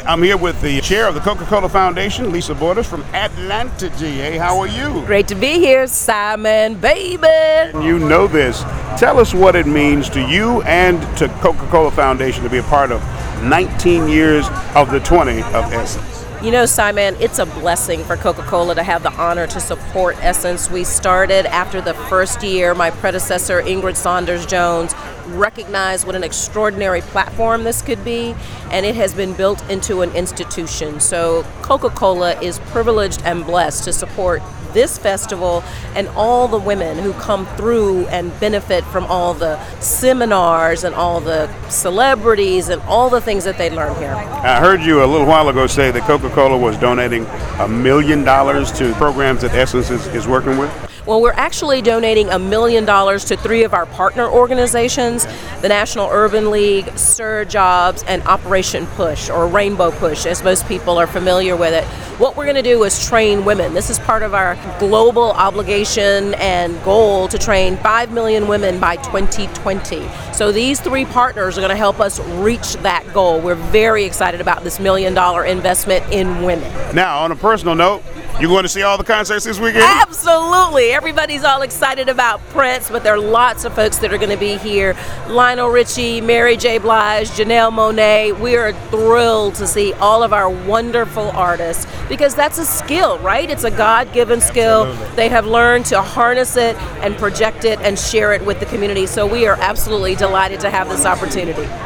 I'm here with the chair of the Coca-Cola Foundation, Lisa Borders from Atlanta, GA. How are you? Great to be here, Simon, baby. You know this. Tell us what it means to you and to Coca-Cola Foundation to be a part of 19 years of the 20 of Essence. You know, Simon, it's a blessing for Coca-Cola to have the honor to support Essence. We started after the first year. My predecessor, Ingrid Saunders Jones, recognized what an extraordinary platform this could be, and it has been built into an institution. So Coca-Cola is privileged and blessed to support this festival and all the women who come through and benefit from all the seminars and all the celebrities and all the things that they learn here. I heard you a little while ago say that Coca-Cola was donating $1 million to programs that Essence is working with. Well, we're actually donating $1 million to 3 of our partner organizations, the National Urban League, SUR Jobs, and Operation Push, or Rainbow Push, as most people are familiar with it. What we're going to do is train women. This is part of our global obligation and goal to train 5 million women by 2020. So these 3 partners are going to help us reach that goal. We're very excited about this $1 million investment in women. Now, on a personal note, you going to see all the concerts this weekend? Absolutely. Everybody's all excited about Prince, but there are lots of folks that are going to be here. Lionel Richie, Mary J. Blige, Janelle Monáe. We are thrilled to see all of our wonderful artists because that's a skill, right? It's a God-given skill. Absolutely. They have learned to harness it and project it and share it with the community. So we are absolutely delighted to have this opportunity.